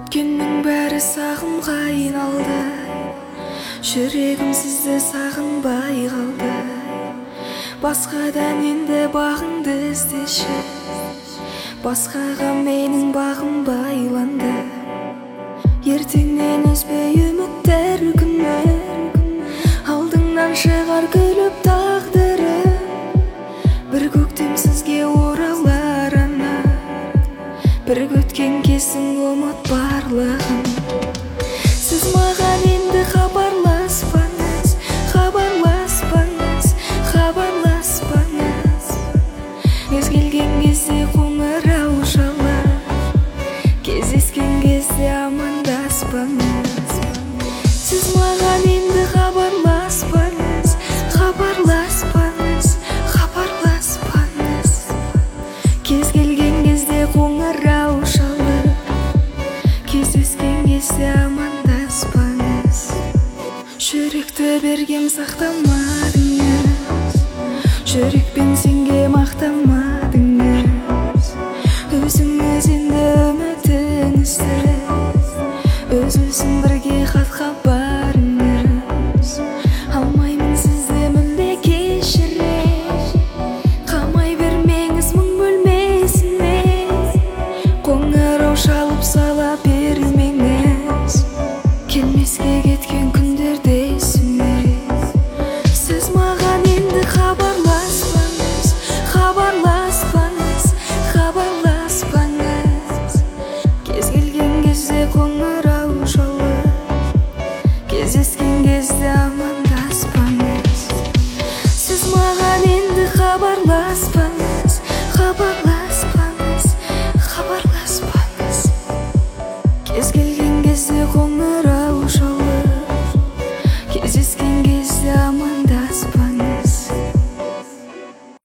Өткеннің бәрі сағымға айналды, жүрегім сізді сағынбай қалды. Басқадан енді бағыңды іздеші, басқаға менің бағым байланды. Ертеңнен үзбей үміттер күні, алдыңнан шығар күліп тағдыры. Бір көктем сізге оралар ана, бір өткен кездің ұмыт барлығын. Сіз маған енді хабарласпаңыз, хабарласпаңыз, хабарласпаңыз. Кез келген кезде қоңырау шалып, кездескен кезде амандаспаңыз. Сіз маған енді хабарласпаңыз, хабарласпаңыз, хабарласпаңыз. Кез келген кезде қоңырау шалып, кездескен кезде амандаспаңыз. Жүректі бергем сақтамадыңыз, жүрекпен сенге мақтамадыңыз. Өзіңіз енді үмітіңізді, өзіңіз бірге хатқа барыңыз. Алмаймын сізді мүлде кешіре, қалмай бермеңіз мұң бөлмесіне. Қоңырау шалып сала бермеңіз, келмеске кеткен күндерде есіме. Сіз маған енді хабарласпаңыз, хабарласпаңыз, хабарласпаңыз. Кез келген кезде қоңырау